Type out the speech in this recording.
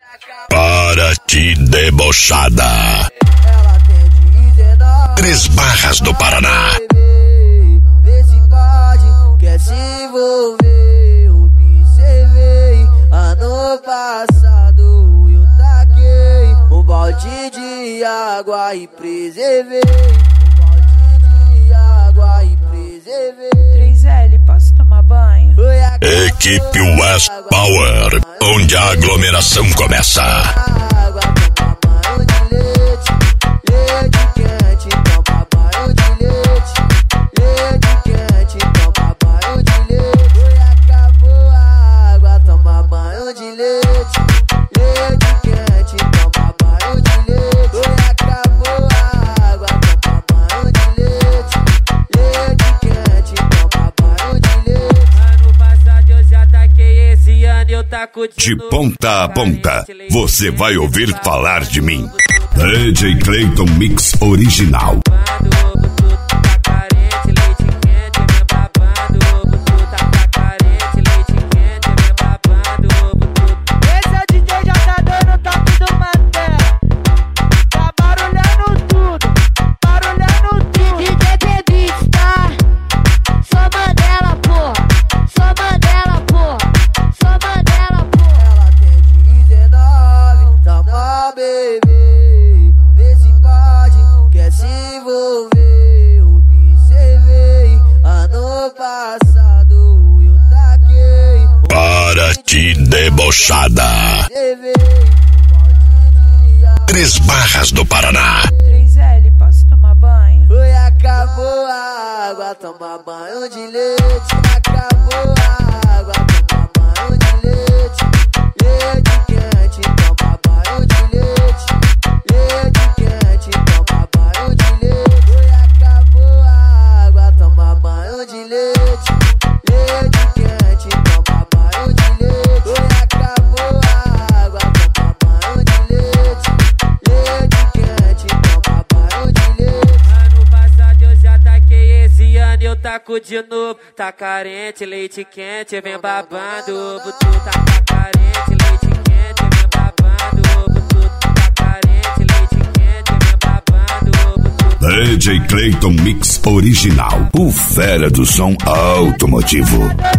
Para ti, debochada. Ela tem 19. 3 Barras do Paraná. Vê se pode, quer se envolver. Observei, ano passado eu taquei um balde de água e preservei. Um balde de água e preservei. 3L, posso tomar banho? Equipe West Power, onde a aglomeração começa. Água, toma banho de leite. Leite quente, toma banho de leite. Leite quente, toma banho de leite. Oi, acabou a água, toma banho de leite. Leite quente, toma banho de leite. Oi, acabou a água, toma banho de leite. Leite quente, toma banho de leite. Ano passado eu já taquei, esse ano eu taco De ponta a ponta, você vai ouvir falar de mim. DJ Clayton Mix Original. Esse é o DJ já tá dando toque do Maté. Tá barulhando tudo, barulhando tudo. DJ Beats, tá? Só Mandela, porra. Só Mandela, porra. Só Mandela, porra. Ela tem 19, toma bebê. Vê se pode, quer se envolver. Observei, ano passado eu taquei. Para ti, debochada. Preservei, um balde de água. 3 Barras do Paraná. 3L, posso tomar banho? Oi, acabou a água, toma banho de leite. Acabou a água, toma banho de leite. Leite quente, toma banho de leite. Leite quente, toma banho de leite. Oi, acabou a água, toma banho de leite. Leite quente, toma banho de leite. Oi, acabou a água, toma banho de leite. Leite quente, toma banho de leite. Ano passado eu já taquei, esse ano eu taco de novo. Tá carente, leite quente, vem babando ovo. Tu tá carente, leite quente, vem babando ovo. Tu tá carente, leite quente, vem babando ovo. DJ Clayton Mix Original. O fera do som automotivo.